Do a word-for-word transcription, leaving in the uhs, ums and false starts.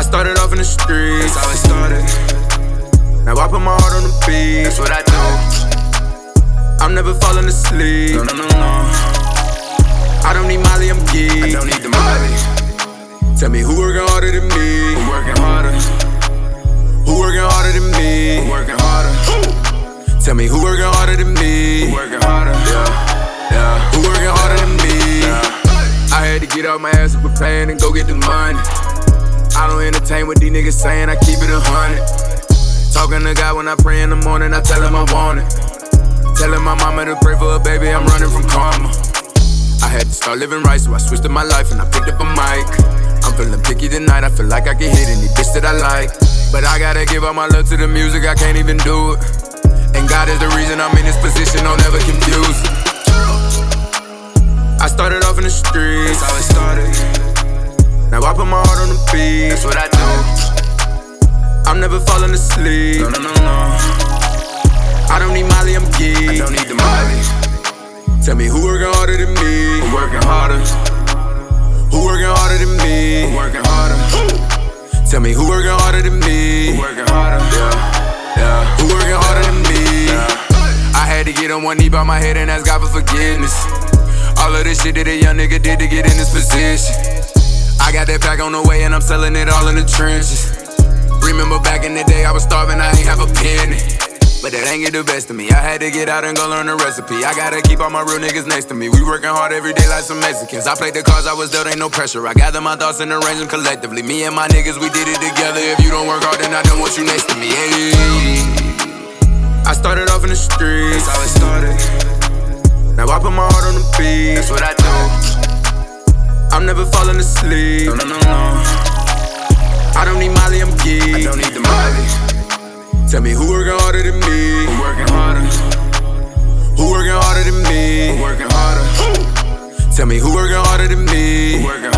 I started off in the streets, that's how it started. now I put my heart on the beat. That's what I do. I'm never falling asleep. No, no, no, no. I don't need Molly, I'm I geek. don't need the Molly. Tell me who working harder than me? I'm working harder. Who working harder than me? I'm working harder. Tell me who working harder than me? I'm working harder. Yeah, yeah. Who working harder than me? Yeah. I had to get off my ass and quit playing and go get the money. I don't entertain what these niggas saying, I keep it a hundred. Talking to God when I pray in the morning, I tell him I want it. Telling my mama to pray for a baby, I'm running from karma. I had to start living right, so I switched up my life and I picked up a mic. I'm feeling picky tonight, I feel like I can hit any bitch that I like. But I gotta give all my love to the music, I can't even do it. And God is the reason I'm in this position, don't ever confuse. I started off in the streets, That's how it started. now I put my heart on the beat. That's what I do. I'm never falling asleep. No, no, no, no. I don't need Molly, I'm I geek. don't need the Molly. Tell me who working harder than me? I'm working harder. Who working harder than me? I'm working harder. Tell me who working harder than me? I'm working harder. Yeah, yeah. Who working harder than me? Yeah. I had to get on one knee, bow my head and ask God for forgiveness. All of this shit that a young nigga did to get in this position. I got that pack on the way and I'm selling it all in the trenches. Remember back in the day I was starving, I ain't have a penny. But that ain't get the best of me. I had to get out and go learn the recipe. I gotta keep all my real niggas next to me. We working hard every day like some Mexicans. I played the cards I was dealt, ain't no pressure. I gather my thoughts and arrange them collectively. Me and my niggas, we did it together. If you don't work hard, then I don't want you next to me. Hey. I started off in the streets, That's how it started. now I put my heart on the beat. That's what I do. I'm never falling asleep. No, no, no, no. I don't need Molly, I'm I geek. don't need the Molly. Tell me who working harder than me? I'm working harder. Who working harder than me? I'm working harder. Tell me who working harder than me? I'm working